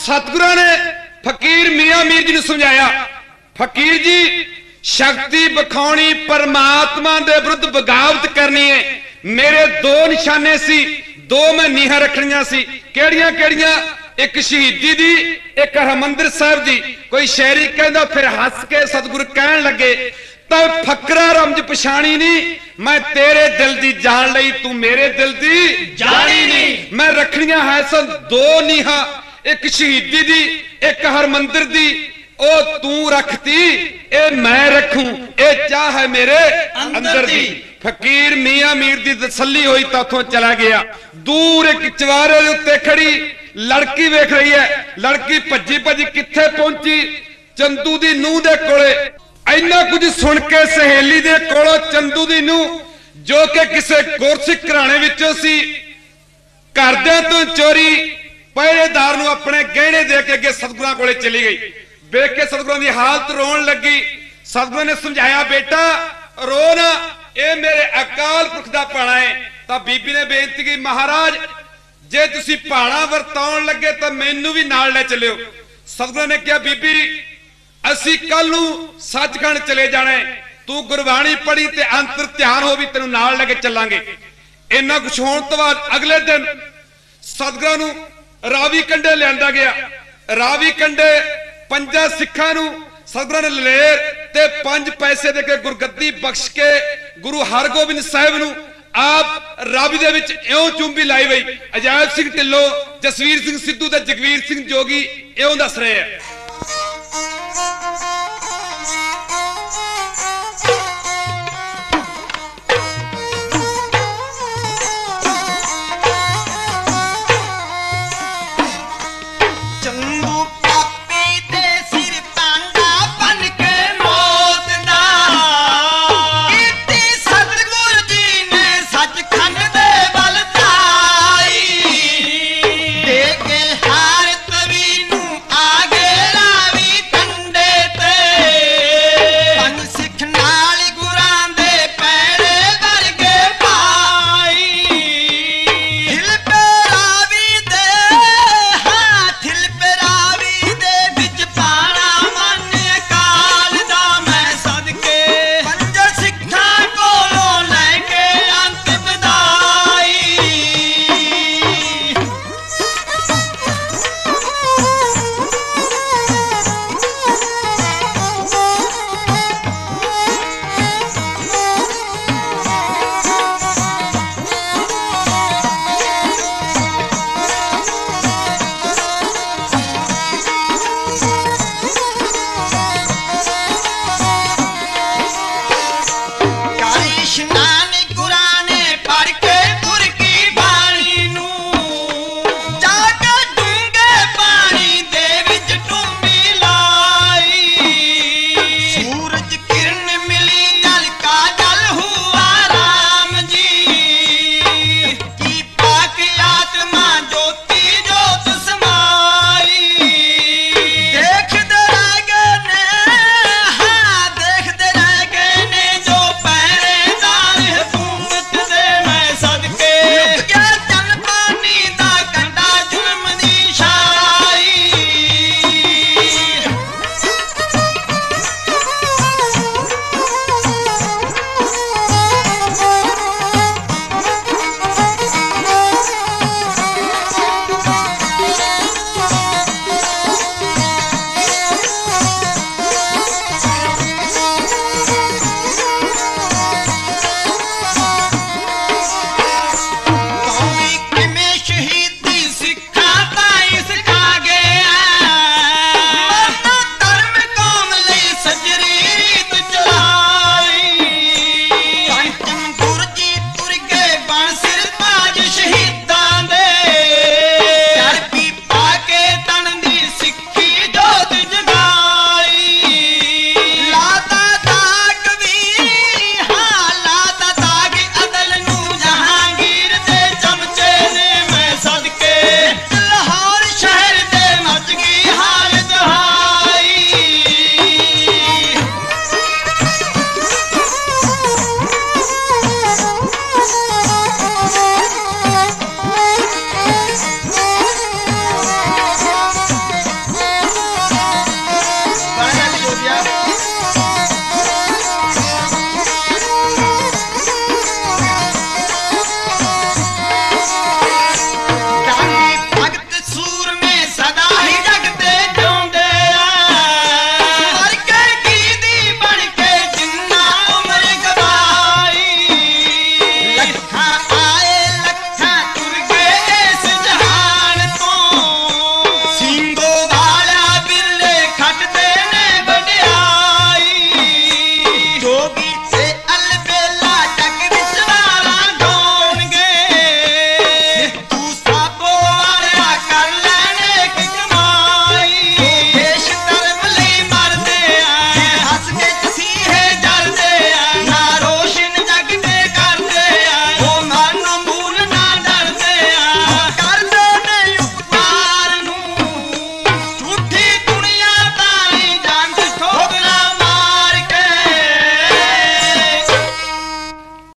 सतगुरु ने फकीर मियां मीर जी ने समझाया, फकीर जी शक्ति बखानी परमात्मा दे विरुद्ध बगावत करनी है। मेरे दो निशाने सी, दो मैं नीहां रखनियां सी। केड़ियां केड़ियां? एक शहीदी दी, एक हरमंदिर साहिब दी। कोई शायरी कहंदा, फिर हस के सतगुरु कहन लगे, तब फकरा रमज पछाणी नहीं, मैं तेरे दिल दी जान लई, तू मेरे दिल दी जानी नहीं। मैं रखनियां है सन दो नीहां, एक शहीदी दी, एक हरमंदिर दी। ओ तू रखती, ए मैं रखूं, ए चाह है मेरे अंदर दी। फकीर मियां मीर दी तसल्ली होई तो उथों चला गया। दूर एक चवारे दे उत्ते खड़ी लड़की वेख रही है। लड़की भज्जी भज्जी किथे पहुंची? चंदू दी नूह दे कोले। इन्ना कुछ सुन के सहेली दे कोलों चंदू दी नूह, जो कि किसी गुरसिख घराणे विचों सी, घरदियां तो चोरी पहरेदार नूं अपने गहने दे के अगे सतगुरां कोले चली गई। वेख के सतगुरां दी हालत रोन लगी। सतगुरां ने समझाया, बेटा रो ना, ये मेरे अकाल पुरख दा भाणा है। तां बीबी ने बेनती की, महाराज जे तुसीं भाणा वरताउण लगे तां मैनूं भी नाल ले चलियो। सतगुरां ने कहा, बीबी असीं कल नूं सचखंड चले जाना है, तू गुरबाणी पढ़ी ते अंतर ध्यान हो भी तेनूं नाल लगे चलांगे। इन्ना कुछ होण तो बाद अगले दिन सतगुरां नूं रावी कंडे लिआंदा गया। रावी कंडे पंजा सिखां नूं सतगुरां ने ललेर ते 5 पैसे दे के गुरगद्दी बख्श के गुरु हरगोबिंद साहिब नूं आप रावी दे विच इउं चुंबी लाई वई। अजायब सिंह ढिल्लों, जसवीर सिंह सिद्धू ते जगवीर सिंह जोगी इउं दस रहे हैं।